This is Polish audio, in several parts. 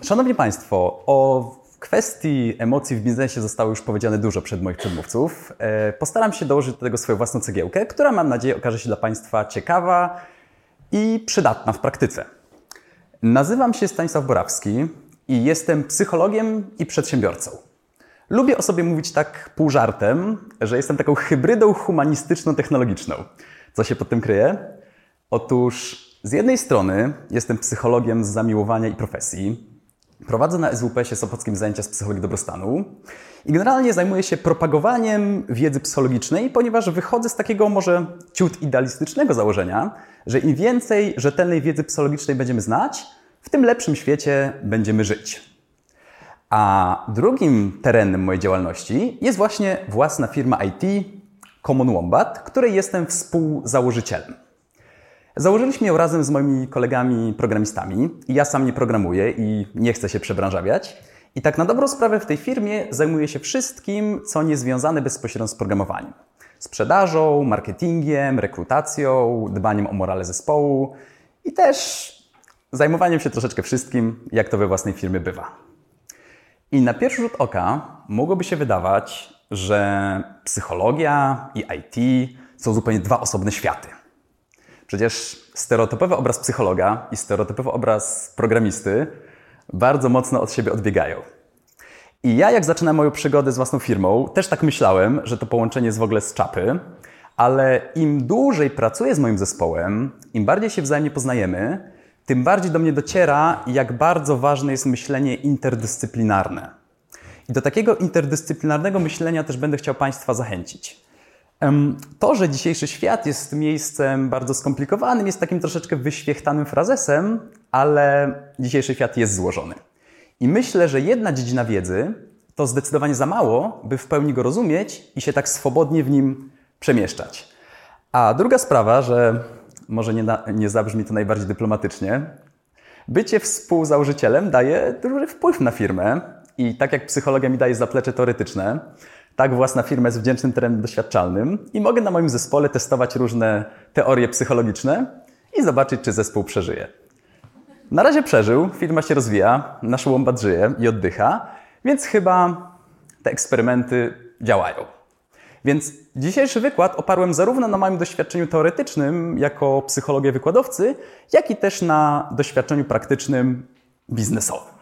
Szanowni Państwo, o kwestii emocji w biznesie zostało już powiedziane dużo przez moich przedmówców. Postaram się dołożyć do tego swoją własną cegiełkę, która mam nadzieję okaże się dla Państwa ciekawa i przydatna w praktyce. Nazywam się Stanisław Borawski i jestem psychologiem i przedsiębiorcą. Lubię o sobie mówić tak pół żartem, że jestem taką hybrydą humanistyczno-technologiczną. Co się pod tym kryje? Otóż z jednej strony jestem psychologiem z zamiłowania i profesji. Prowadzę na SWPS-ie Sopockim zajęcia z psychologii dobrostanu i generalnie zajmuję się propagowaniem wiedzy psychologicznej, ponieważ wychodzę z takiego może ciut idealistycznego założenia, że im więcej rzetelnej wiedzy psychologicznej będziemy znać, w tym lepszym świecie będziemy żyć. A drugim terenem mojej działalności jest właśnie własna firma IT Common Wombat, której jestem współzałożycielem. Założyliśmy ją razem z moimi kolegami programistami. Ja sam nie programuję i nie chcę się przebranżawiać. I tak na dobrą sprawę w tej firmie zajmuję się wszystkim, co nie związane bezpośrednio z programowaniem. Sprzedażą, marketingiem, rekrutacją, dbaniem o morale zespołu i też zajmowaniem się troszeczkę wszystkim, jak to we własnej firmie bywa. I na pierwszy rzut oka mogłoby się wydawać, że psychologia i IT są zupełnie dwa osobne światy. Przecież stereotypowy obraz psychologa i stereotypowy obraz programisty bardzo mocno od siebie odbiegają. I ja, jak zaczynałem moją przygodę z własną firmą, też tak myślałem, że to połączenie jest w ogóle z czapy, ale im dłużej pracuję z moim zespołem, im bardziej się wzajemnie poznajemy, tym bardziej do mnie dociera, jak bardzo ważne jest myślenie interdyscyplinarne. I do takiego interdyscyplinarnego myślenia też będę chciał Państwa zachęcić. To, że dzisiejszy świat jest miejscem bardzo skomplikowanym, jest takim troszeczkę wyświechtanym frazesem, ale dzisiejszy świat jest złożony. I myślę, że jedna dziedzina wiedzy to zdecydowanie za mało, by w pełni go rozumieć i się tak swobodnie w nim przemieszczać. A druga sprawa, że może nie zabrzmi to najbardziej dyplomatycznie, bycie współzałożycielem daje duży wpływ na firmę i tak jak psychologia mi daje zaplecze teoretyczne, tak własna firma jest wdzięcznym terenem doświadczalnym i mogę na moim zespole testować różne teorie psychologiczne i zobaczyć, czy zespół przeżyje. Na razie przeżył, firma się rozwija, nasz Wombat żyje i oddycha, więc chyba te eksperymenty działają. Więc dzisiejszy wykład oparłem zarówno na moim doświadczeniu teoretycznym jako psychologię wykładowcy, jak i też na doświadczeniu praktycznym biznesowym.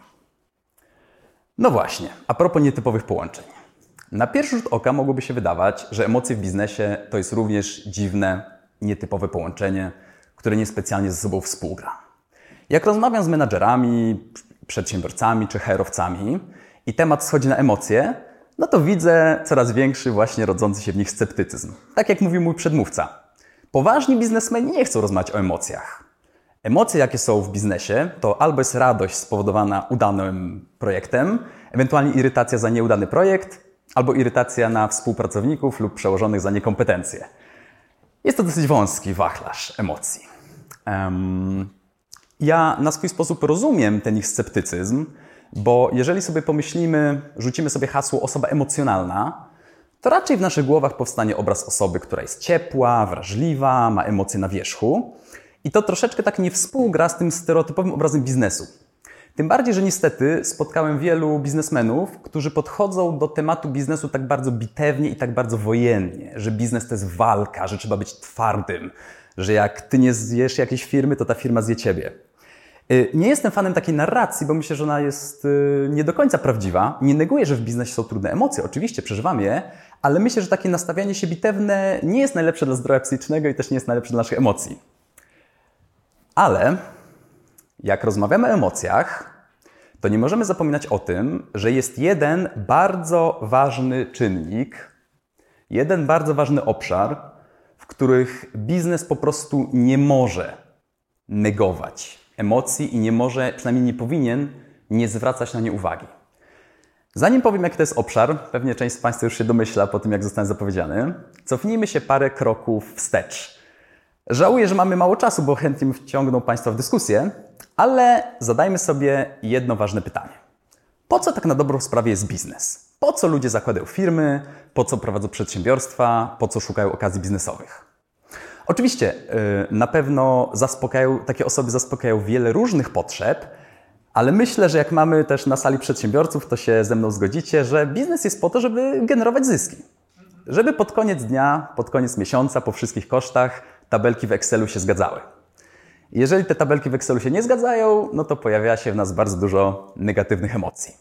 No właśnie, a propos nietypowych połączeń. Na pierwszy rzut oka mogłoby się wydawać, że emocje w biznesie to jest również dziwne, nietypowe połączenie, które niespecjalnie ze sobą współgra. Jak rozmawiam z menadżerami, przedsiębiorcami czy HR-owcami i temat schodzi na emocje, no to widzę coraz większy właśnie rodzący się w nich sceptycyzm. Tak jak mówił mój przedmówca. Poważni biznesmeni nie chcą rozmawiać o emocjach. Emocje, jakie są w biznesie, to albo jest radość spowodowana udanym projektem, ewentualnie irytacja za nieudany projekt, albo irytacja na współpracowników lub przełożonych za niekompetencje. Jest to dosyć wąski wachlarz emocji. Ja na swój sposób rozumiem ten ich sceptycyzm, bo jeżeli sobie pomyślimy, rzucimy sobie hasło osoba emocjonalna, to raczej w naszych głowach powstanie obraz osoby, która jest ciepła, wrażliwa, ma emocje na wierzchu. I to troszeczkę tak nie współgra z tym stereotypowym obrazem biznesu. Tym bardziej, że niestety spotkałem wielu biznesmenów, którzy podchodzą do tematu biznesu tak bardzo bitewnie i tak bardzo wojennie, że biznes to jest walka, że trzeba być twardym, że jak ty nie zjesz jakiejś firmy, to ta firma zje ciebie. Nie jestem fanem takiej narracji, bo myślę, że ona jest nie do końca prawdziwa. Nie neguję, że w biznesie są trudne emocje, oczywiście przeżywam je, ale myślę, że takie nastawianie się bitewne nie jest najlepsze dla zdrowia psychicznego i też nie jest najlepsze dla naszych emocji. Ale jak rozmawiamy o emocjach, to nie możemy zapominać o tym, że jest jeden bardzo ważny czynnik, jeden bardzo ważny obszar, w których biznes po prostu nie może negować emocji i nie może, przynajmniej nie powinien, nie zwracać na nie uwagi. Zanim powiem, jaki to jest obszar, pewnie część z Państwa już się domyśla po tym, jak zostałem zapowiedziany, cofnijmy się parę kroków wstecz. Żałuję, że mamy mało czasu, bo chętnie bym wciągnął Państwa w dyskusję, ale zadajmy sobie jedno ważne pytanie. Po co tak na dobrą sprawę jest biznes? Po co ludzie zakładają firmy? Po co prowadzą przedsiębiorstwa? Po co szukają okazji biznesowych? Oczywiście na pewno takie osoby zaspokajają wiele różnych potrzeb, Ale myślę, że jak mamy też na sali przedsiębiorców, to się ze mną zgodzicie, że biznes jest po to, żeby generować zyski. Żeby pod koniec dnia, pod koniec miesiąca, po wszystkich kosztach tabelki w Excelu się zgadzały. Jeżeli te tabelki w Excelu się nie zgadzają, no to pojawia się w nas bardzo dużo negatywnych emocji.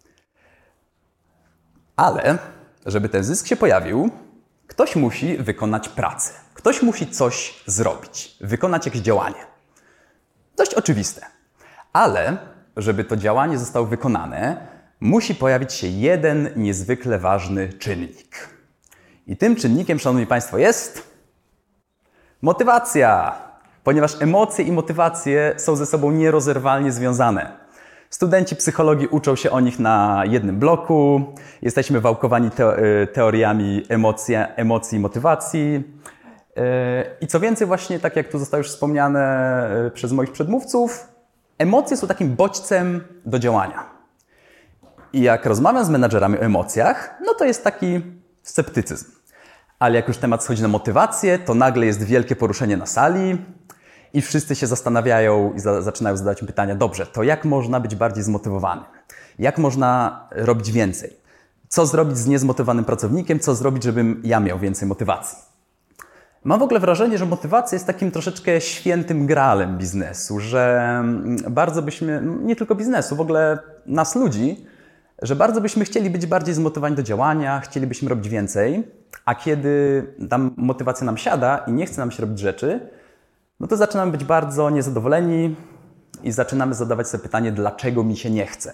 Ale żeby ten zysk się pojawił, ktoś musi wykonać pracę. Ktoś musi coś zrobić, wykonać jakieś działanie. Dość oczywiste. Ale żeby to działanie zostało wykonane, musi pojawić się jeden niezwykle ważny czynnik. I tym czynnikiem, szanowni państwo, jest motywacja. Ponieważ emocje i motywacje są ze sobą nierozerwalnie związane. Studenci psychologii uczą się o nich na jednym bloku. Jesteśmy wałkowani teoriami emocji i motywacji. I co więcej, właśnie tak jak tu zostało już wspomniane przez moich przedmówców, emocje są takim bodźcem do działania. I jak rozmawiam z menadżerami o emocjach, no to jest taki sceptycyzm. Ale jak już temat schodzi na motywację, to nagle jest wielkie poruszenie na sali i wszyscy się zastanawiają i zaczynają zadawać mi pytania, dobrze, to jak można być bardziej zmotywowanym? Jak można robić więcej? Co zrobić z niezmotywowanym pracownikiem? Co zrobić, żebym ja miał więcej motywacji? Mam w ogóle wrażenie, że motywacja jest takim troszeczkę świętym graalem biznesu, że bardzo byśmy, nie tylko biznesu, w ogóle nas ludzi, że bardzo byśmy chcieli być bardziej zmotywowani do działania, chcielibyśmy robić więcej, a kiedy tam motywacja nam siada i nie chce nam się robić rzeczy, no to zaczynamy być bardzo niezadowoleni i zaczynamy zadawać sobie pytanie, dlaczego mi się nie chce.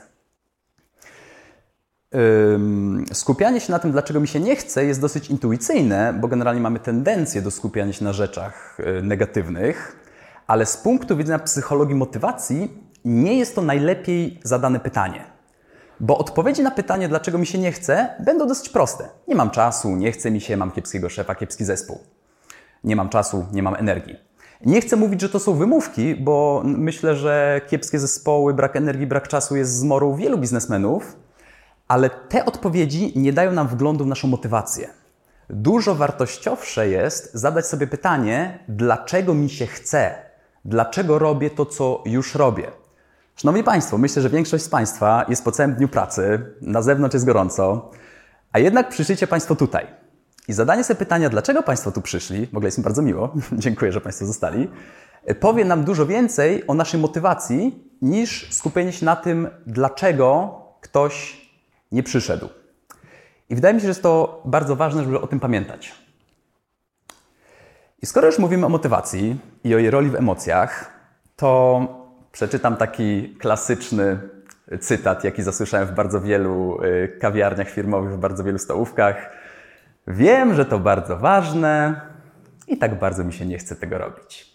Skupianie się na tym, dlaczego mi się nie chce, jest dosyć intuicyjne, bo generalnie mamy tendencję do skupiania się na rzeczach negatywnych, ale z punktu widzenia psychologii motywacji nie jest to najlepiej zadane pytanie. Bo odpowiedzi na pytanie, dlaczego mi się nie chce, będą dosyć proste. Nie mam czasu, nie chce mi się, mam kiepskiego szefa, kiepski zespół. Nie mam czasu, nie mam energii. Nie chcę mówić, że to są wymówki, bo myślę, że kiepskie zespoły, brak energii, brak czasu jest zmorą wielu biznesmenów, ale te odpowiedzi nie dają nam wglądu w naszą motywację. Dużo wartościowsze jest zadać sobie pytanie, dlaczego mi się chce? Dlaczego robię to, co już robię? Szanowni Państwo, myślę, że większość z Państwa jest po całym dniu pracy, na zewnątrz jest gorąco, a jednak przyszliście Państwo tutaj. I zadanie sobie pytania, dlaczego Państwo tu przyszli, w ogóle jest mi bardzo miło, dziękuję, że Państwo zostali, powie nam dużo więcej o naszej motywacji, niż skupienie się na tym, dlaczego ktoś nie przyszedł. I wydaje mi się, że jest to bardzo ważne, żeby o tym pamiętać. I skoro już mówimy o motywacji i o jej roli w emocjach, to przeczytam taki klasyczny cytat, jaki zasłyszałem w bardzo wielu kawiarniach firmowych, w bardzo wielu stołówkach. Wiem, że to bardzo ważne i tak bardzo mi się nie chce tego robić.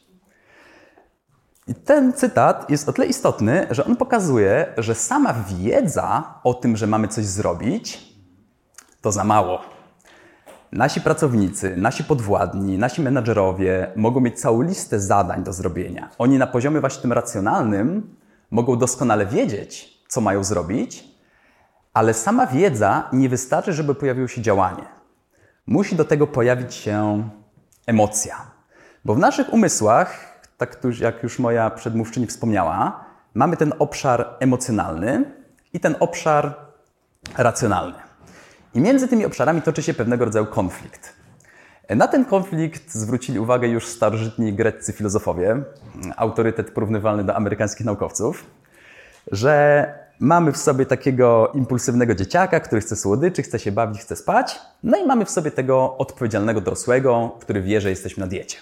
I ten cytat jest o tyle istotny, że on pokazuje, że sama wiedza o tym, że mamy coś zrobić, to za mało. Nasi pracownicy, nasi podwładni, nasi menadżerowie mogą mieć całą listę zadań do zrobienia. Oni na poziomie właśnie tym racjonalnym mogą doskonale wiedzieć, co mają zrobić, ale sama wiedza nie wystarczy, żeby pojawiło się działanie. Musi do tego pojawić się emocja. Bo w naszych umysłach, tak jak już moja przedmówczyni wspomniała, mamy ten obszar emocjonalny i ten obszar racjonalny. I między tymi obszarami toczy się pewnego rodzaju konflikt. Na ten konflikt zwrócili uwagę już starożytni greccy filozofowie, autorytet porównywalny do amerykańskich naukowców, że mamy w sobie takiego impulsywnego dzieciaka, który chce słodyczy, chce się bawić, chce spać, no i mamy w sobie tego odpowiedzialnego dorosłego, który wie, że jesteśmy na diecie.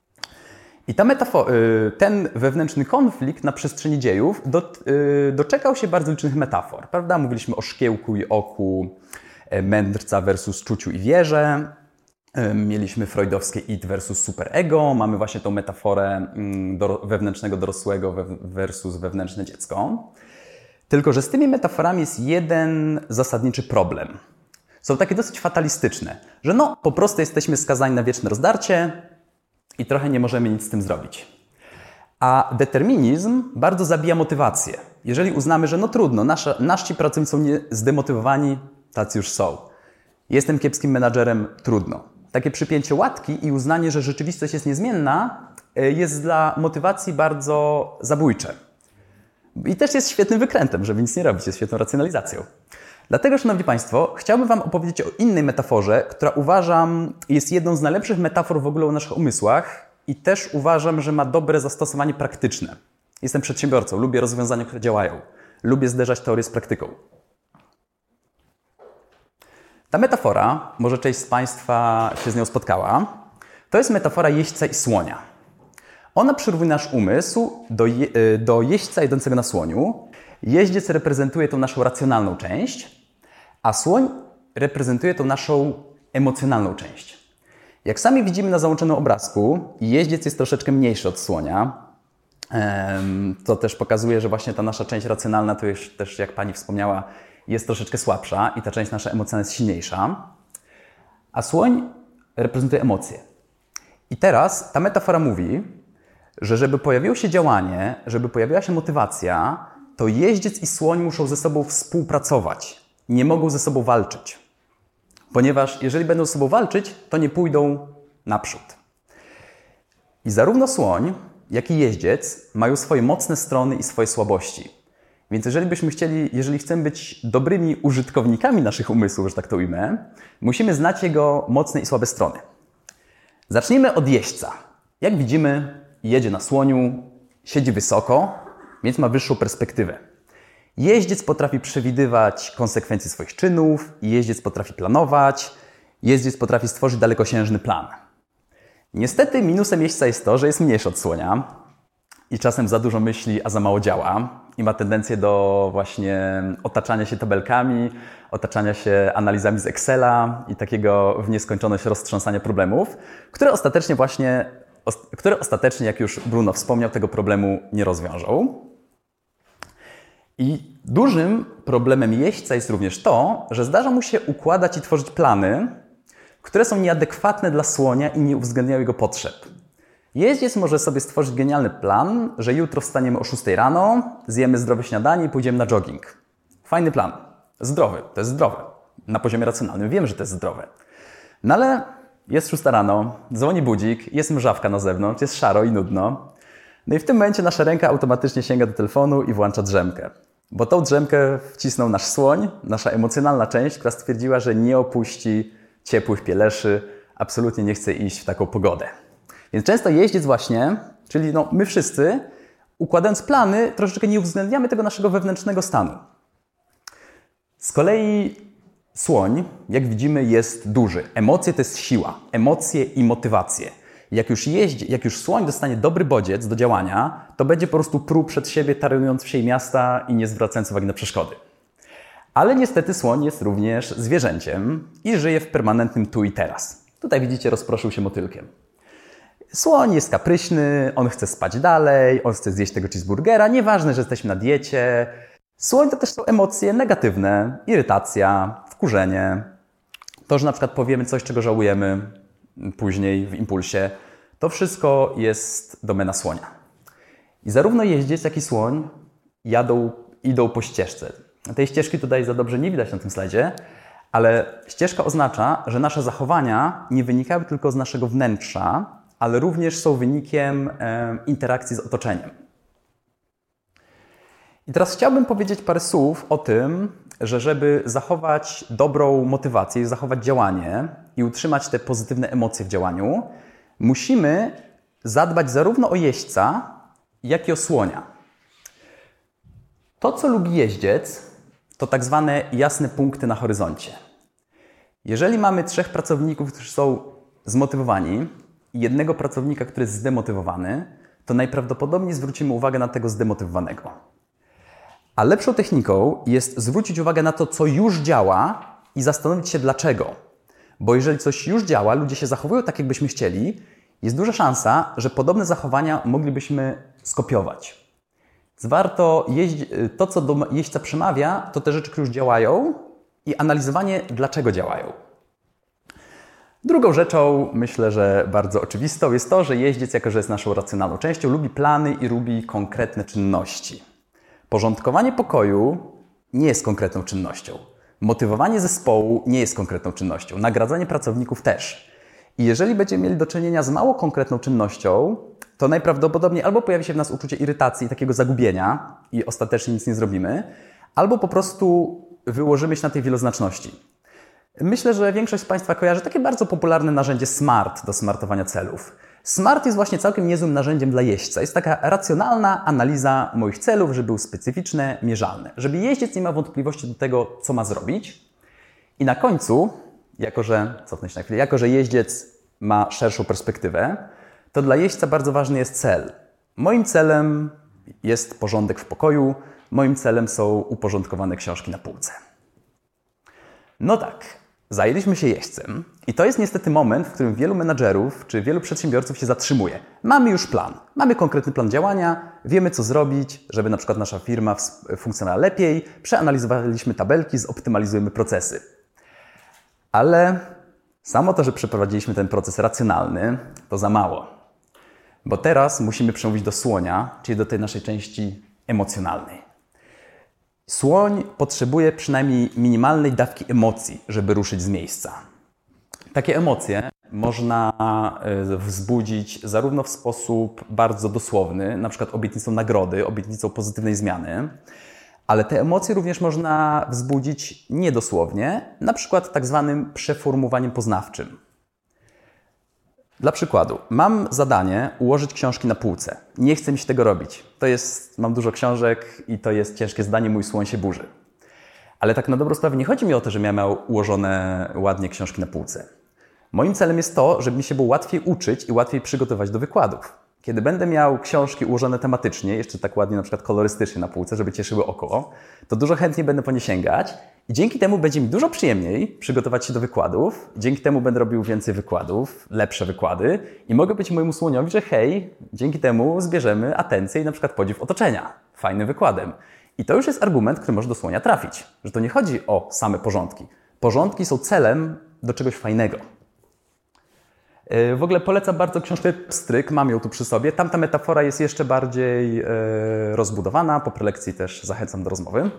I ten wewnętrzny konflikt na przestrzeni dziejów doczekał się bardzo licznych metafor, prawda? Mówiliśmy o szkiełku i oku, mędrca versus czuciu i wierze. Mieliśmy freudowskie id versus superego. Mamy właśnie tą metaforę wewnętrznego dorosłego versus wewnętrzne dziecko. Tylko że z tymi metaforami jest jeden zasadniczy problem. Są takie dosyć fatalistyczne, że po prostu jesteśmy skazani na wieczne rozdarcie i trochę nie możemy nic z tym zrobić. A determinizm bardzo zabija motywację. Jeżeli uznamy, że trudno, nasi pracownicy są zdemotywowani, tacy już są. Jestem kiepskim menadżerem, trudno. Takie przypięcie łatki i uznanie, że rzeczywistość jest niezmienna, jest dla motywacji bardzo zabójcze. I też jest świetnym wykrętem, żeby nic nie robić, jest świetną racjonalizacją. Dlatego, szanowni Państwo, chciałbym Wam opowiedzieć o innej metaforze, która uważam jest jedną z najlepszych metafor w ogóle o naszych umysłach i też uważam, że ma dobre zastosowanie praktyczne. Jestem przedsiębiorcą, lubię rozwiązania, które działają. Lubię zderzać teorię z praktyką. Ta metafora, może część z Państwa się z nią spotkała, to jest metafora jeźdźca i słonia. Ona przyrównuje nasz umysł do jeźdźca idącego na słoniu. Jeździec reprezentuje tą naszą racjonalną część, a słoń reprezentuje tą naszą emocjonalną część. Jak sami widzimy na załączonym obrazku, jeździec jest troszeczkę mniejszy od słonia. To też pokazuje, że właśnie ta nasza część racjonalna, to już też jak Pani wspomniała, jest troszeczkę słabsza i ta część nasza emocjonalna jest silniejsza. A słoń reprezentuje emocje. I teraz ta metafora mówi, że żeby pojawiło się działanie, żeby pojawiła się motywacja, to jeździec i słoń muszą ze sobą współpracować. Nie mogą ze sobą walczyć. Ponieważ jeżeli będą ze sobą walczyć, to nie pójdą naprzód. I zarówno słoń, jak i jeździec mają swoje mocne strony i swoje słabości. Więc jeżeli chcemy być dobrymi użytkownikami naszych umysłów, że tak to ujmę, musimy znać jego mocne i słabe strony. Zacznijmy od jeźdźca. Jak widzimy, jedzie na słoniu, siedzi wysoko, więc ma wyższą perspektywę. Jeździec potrafi przewidywać konsekwencje swoich czynów, jeździec potrafi planować, jeździec potrafi stworzyć dalekosiężny plan. Niestety minusem jeźdźca jest to, że jest mniejszy od słonia i czasem za dużo myśli, a za mało działa i ma tendencję do właśnie otaczania się tabelkami, otaczania się analizami z Excela i takiego w nieskończoność roztrząsania problemów, które ostatecznie, jak już Bruno wspomniał, tego problemu nie rozwiążą. I dużym problemem jeźdźca jest również to, że zdarza mu się układać i tworzyć plany, które są nieadekwatne dla słonia i nie uwzględniają jego potrzeb. Jeździec może sobie stworzyć genialny plan, że jutro wstaniemy o 6 rano, zjemy zdrowe śniadanie i pójdziemy na jogging. Fajny plan. Zdrowy. To jest zdrowe. Na poziomie racjonalnym wiem, że to jest zdrowe. No ale jest 6 rano, dzwoni budzik, jest mrzawka na zewnątrz, jest szaro i nudno. No i w tym momencie nasza ręka automatycznie sięga do telefonu i włącza drzemkę. Bo tą drzemkę wcisnął nasz słoń, nasza emocjonalna część, która stwierdziła, że nie opuści ciepłych pieleszy, absolutnie nie chce iść w taką pogodę. Więc często jeździec właśnie, czyli my wszyscy, układając plany, troszeczkę nie uwzględniamy tego naszego wewnętrznego stanu. Z kolei słoń, jak widzimy, jest duży. Emocje to jest siła. Emocje i motywacje. Jak już słoń dostanie dobry bodziec do działania, to będzie po prostu pruł przed siebie, tarując wsie i miasta i nie zwracając uwagi na przeszkody. Ale niestety słoń jest również zwierzęciem i żyje w permanentnym tu i teraz. Tutaj widzicie, rozproszył się motylkiem. Słoń jest kapryśny, on chce spać dalej, on chce zjeść tego cheeseburgera, nieważne, że jesteśmy na diecie. Słoń to też są emocje negatywne, irytacja, wkurzenie. To, że na przykład powiemy coś, czego żałujemy później w impulsie, to wszystko jest domena słonia. I zarówno jeździec, jak i słoń idą po ścieżce. Tej ścieżki tutaj za dobrze nie widać na tym slajdzie, ale ścieżka oznacza, że nasze zachowania nie wynikały tylko z naszego wnętrza, ale również są wynikiem interakcji z otoczeniem. I teraz chciałbym powiedzieć parę słów o tym, że żeby zachować dobrą motywację, zachować działanie i utrzymać te pozytywne emocje w działaniu, musimy zadbać zarówno o jeźdźca, jak i o słonia. To, co lubi jeździec, to tak zwane jasne punkty na horyzoncie. Jeżeli mamy 3 pracowników, którzy są zmotywowani i jednego pracownika, który jest zdemotywowany, to najprawdopodobniej zwrócimy uwagę na tego zdemotywowanego. A lepszą techniką jest zwrócić uwagę na to, co już działa i zastanowić się dlaczego. Bo jeżeli coś już działa, ludzie się zachowują tak, jakbyśmy chcieli, jest duża szansa, że podobne zachowania moglibyśmy skopiować. Warto to, co do jeźdźca przemawia, to te rzeczy, które już działają i analizowanie, dlaczego działają. Drugą rzeczą, myślę, że bardzo oczywistą, jest to, że jeździec, jako że jest naszą racjonalną częścią, lubi plany i lubi konkretne czynności. Porządkowanie pokoju nie jest konkretną czynnością. Motywowanie zespołu nie jest konkretną czynnością. Nagradzanie pracowników też. I jeżeli będziemy mieli do czynienia z mało konkretną czynnością, to najprawdopodobniej albo pojawi się w nas uczucie irytacji i takiego zagubienia, i ostatecznie nic nie zrobimy, albo po prostu wyłożymy się na tej wieloznaczności. Myślę, że większość z Państwa kojarzy takie bardzo popularne narzędzie SMART do smartowania celów. SMART jest właśnie całkiem niezłym narzędziem dla jeźdźca. Jest taka racjonalna analiza moich celów, żeby były specyficzne, mierzalne. Żeby jeździec nie ma wątpliwości do tego, co ma zrobić. I na końcu, cofnę się na chwilę, jako że jeździec ma szerszą perspektywę, to dla jeźdźca bardzo ważny jest cel. Moim celem jest porządek w pokoju, moim celem są uporządkowane książki na półce. No tak, zajęliśmy się jeźdźcem i to jest niestety moment, w którym wielu menadżerów czy wielu przedsiębiorców się zatrzymuje. Mamy już plan, mamy konkretny plan działania, wiemy co zrobić, żeby na przykład nasza firma funkcjonowała lepiej, przeanalizowaliśmy tabelki, zoptymalizujemy procesy. Ale samo to, że przeprowadziliśmy ten proces racjonalny, to za mało. Bo teraz musimy przemówić do słonia, czyli do tej naszej części emocjonalnej. Słoń potrzebuje przynajmniej minimalnej dawki emocji, żeby ruszyć z miejsca. Takie emocje można wzbudzić zarówno w sposób bardzo dosłowny, na przykład obietnicą nagrody, obietnicą pozytywnej zmiany, ale te emocje również można wzbudzić niedosłownie, na przykład tak zwanym przeformułowaniem poznawczym. Dla przykładu, mam zadanie ułożyć książki na półce. Nie chcę mi się tego robić. Mam dużo książek i to jest ciężkie zadanie, mój słoń się burzy. Ale tak na dobrą sprawę nie chodzi mi o to, żebym ja miał ułożone ładnie książki na półce. Moim celem jest to, żeby mi się było łatwiej uczyć i łatwiej przygotować do wykładów. Kiedy będę miał książki ułożone tematycznie, jeszcze tak ładnie na przykład kolorystycznie na półce, żeby cieszyły oko, to dużo chętniej będę po nie sięgać i dzięki temu będzie mi dużo przyjemniej przygotować się do wykładów. Dzięki temu będę robił więcej wykładów, lepsze wykłady i mogę być mojemu słoniowi, że hej, dzięki temu zbierzemy atencję i na przykład podziw otoczenia fajnym wykładem. I to już jest argument, który może do słonia trafić, że to nie chodzi o same porządki. Porządki są celem do czegoś fajnego. W ogóle polecam bardzo książkę Pstryk, mam ją tu przy sobie. Tam ta metafora jest jeszcze bardziej rozbudowana. Po prelekcji też zachęcam do rozmowy.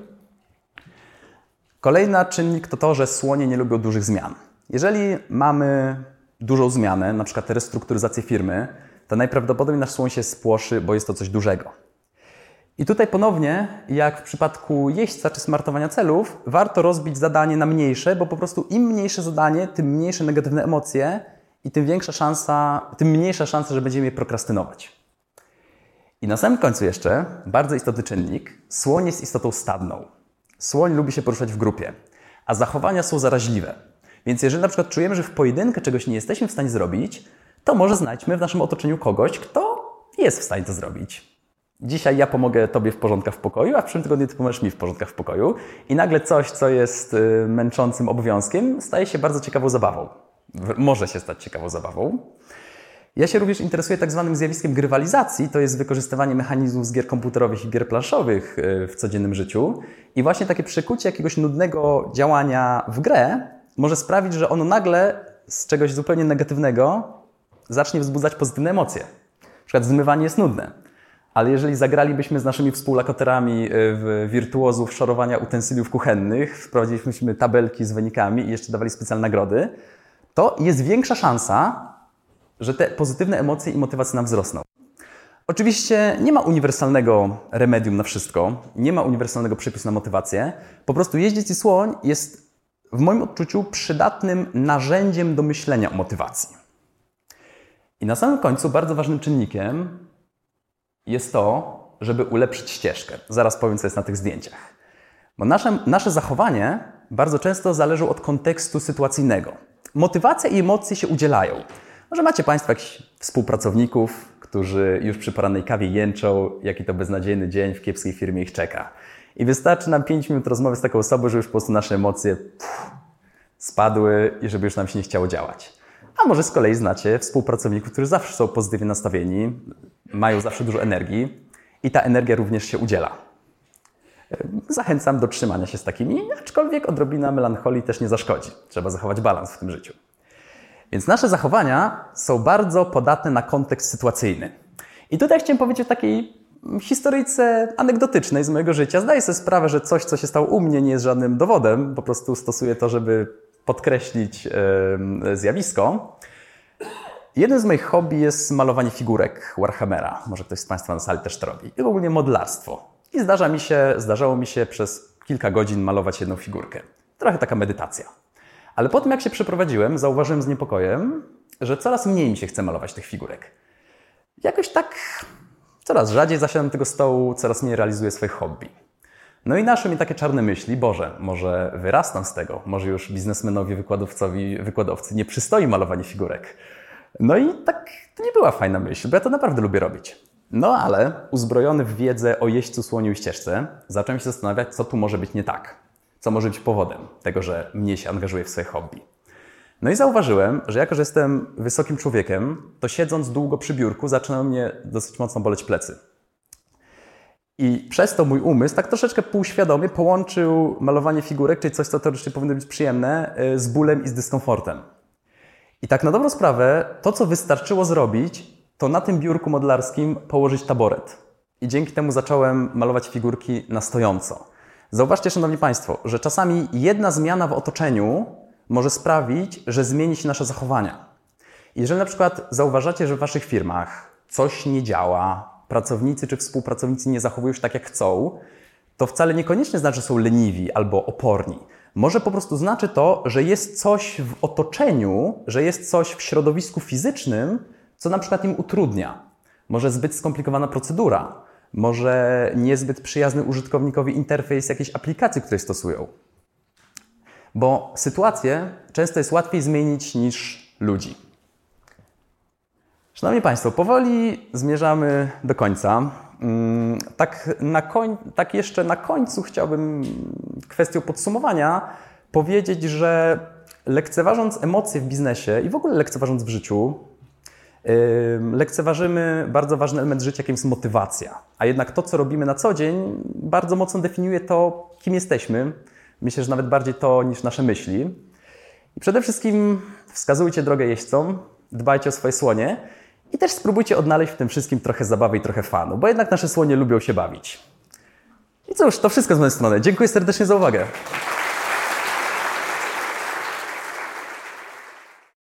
Kolejny czynnik to to, że słonie nie lubią dużych zmian. Jeżeli mamy dużą zmianę, na przykład restrukturyzację firmy, to najprawdopodobniej nasz słoń się spłoszy, bo jest to coś dużego. I tutaj ponownie, jak w przypadku jeźdźca czy smartowania celów, warto rozbić zadanie na mniejsze, bo po prostu im mniejsze zadanie, tym mniejsze negatywne emocje i tym mniejsza szansa, że będziemy je prokrastynować. I na samym końcu jeszcze, bardzo istotny czynnik, słoń jest istotą stadną. Słoń lubi się poruszać w grupie, a zachowania są zaraźliwe. Więc jeżeli na przykład czujemy, że w pojedynkę czegoś nie jesteśmy w stanie zrobić, to może znajdźmy w naszym otoczeniu kogoś, kto jest w stanie to zrobić. Dzisiaj ja pomogę Tobie w porządkach w pokoju, a w przyszłym tygodniu Ty pomożesz mi w porządkach w pokoju i nagle coś, co jest męczącym obowiązkiem, staje się bardzo ciekawą zabawą. Może się stać ciekawą zabawą. Ja się również interesuję tak zwanym zjawiskiem grywalizacji, to jest wykorzystywanie mechanizmów z gier komputerowych i gier planszowych w codziennym życiu. I właśnie takie przekucie jakiegoś nudnego działania w grę może sprawić, że ono nagle z czegoś zupełnie negatywnego zacznie wzbudzać pozytywne emocje. Na przykład zmywanie jest nudne, ale jeżeli zagralibyśmy z naszymi współlokatorami w wirtuozów szorowania utensyliów kuchennych, wprowadziliśmy tabelki z wynikami i jeszcze dawali specjalne nagrody, to jest większa szansa, że te pozytywne emocje i motywacje nam wzrosną. Oczywiście nie ma uniwersalnego remedium na wszystko, nie ma uniwersalnego przepisu na motywację. Po prostu jeździec i słoń jest w moim odczuciu przydatnym narzędziem do myślenia o motywacji. I na samym końcu bardzo ważnym czynnikiem jest to, żeby ulepszyć ścieżkę. Zaraz powiem, co jest na tych zdjęciach. Bo nasze zachowanie bardzo często zależą od kontekstu sytuacyjnego. Motywacja i emocje się udzielają. Może macie Państwo jakichś współpracowników, którzy już przy porannej kawie jęczą, jaki to beznadziejny dzień w kiepskiej firmie ich czeka. I wystarczy nam 5 minut rozmowy z taką osobą, że już po prostu nasze emocje spadły i żeby już nam się nie chciało działać. A może z kolei znacie współpracowników, którzy zawsze są pozytywnie nastawieni, mają zawsze dużo energii i ta energia również się udziela. Zachęcam do trzymania się z takimi, aczkolwiek odrobina melancholii też nie zaszkodzi. Trzeba zachować balans w tym życiu. Więc nasze zachowania są bardzo podatne na kontekst sytuacyjny. I tutaj chciałem powiedzieć o takiej historyjce anegdotycznej z mojego życia. Zdaję sobie sprawę, że coś, co się stało u mnie, nie jest żadnym dowodem. Po prostu stosuję to, żeby podkreślić zjawisko. Jednym z moich hobby jest malowanie figurek Warhammera. Może ktoś z Państwa na sali też to robi. I ogólnie modelarstwo. I zdarzało mi się przez kilka godzin malować jedną figurkę. Trochę taka medytacja. Ale po tym, jak się przeprowadziłem, zauważyłem z niepokojem, że coraz mniej mi się chce malować tych figurek. Jakoś tak coraz rzadziej zasiadam do tego stołu, coraz mniej realizuję swoich hobby. No i naszły mi takie czarne myśli, Boże, może wyrastam z tego, może już biznesmenowi, wykładowcy nie przystoi malowanie figurek. No i tak to nie była fajna myśl, bo ja to naprawdę lubię robić. No ale uzbrojony w wiedzę o jeźdźcu, słoniu i ścieżce, zacząłem się zastanawiać, co tu może być nie tak. Co może być powodem tego, że mniej się angażuję w swoje hobby. No i zauważyłem, że jako, że jestem wysokim człowiekiem, to siedząc długo przy biurku zaczynają mnie dosyć mocno boleć plecy. I przez to mój umysł tak troszeczkę półświadomie połączył malowanie figurek, czyli coś, co teoretycznie powinno być przyjemne, z bólem i z dyskomfortem. I tak na dobrą sprawę, to co wystarczyło zrobić, to na tym biurku modelarskim położyć taboret. I dzięki temu zacząłem malować figurki na stojąco. Zauważcie, Szanowni Państwo, że czasami jedna zmiana w otoczeniu może sprawić, że zmieni się nasze zachowania. Jeżeli na przykład zauważacie, że w Waszych firmach coś nie działa, pracownicy czy współpracownicy nie zachowują się tak, jak chcą, to wcale niekoniecznie znaczy, że są leniwi albo oporni. Może po prostu znaczy to, że jest coś w otoczeniu, że jest coś w środowisku fizycznym, co na przykład im utrudnia. Może zbyt skomplikowana procedura, może niezbyt przyjazny użytkownikowi interfejs jakiejś aplikacji, której stosują. Bo sytuację często jest łatwiej zmienić niż ludzi. Szanowni Państwo, powoli zmierzamy do końca. Tak jeszcze na końcu chciałbym kwestią podsumowania powiedzieć, że lekceważąc emocje w biznesie i w ogóle lekceważąc w życiu, lekceważymy bardzo ważny element życia, jakim jest motywacja. A jednak to, co robimy na co dzień, bardzo mocno definiuje to, kim jesteśmy. Myślę, że nawet bardziej to niż nasze myśli. I przede wszystkim wskazujcie drogę jeźdźcom, dbajcie o swoje słonie i też spróbujcie odnaleźć w tym wszystkim trochę zabawy i trochę fanu, bo jednak nasze słonie lubią się bawić. I cóż, to wszystko z mojej strony. Dziękuję serdecznie za uwagę.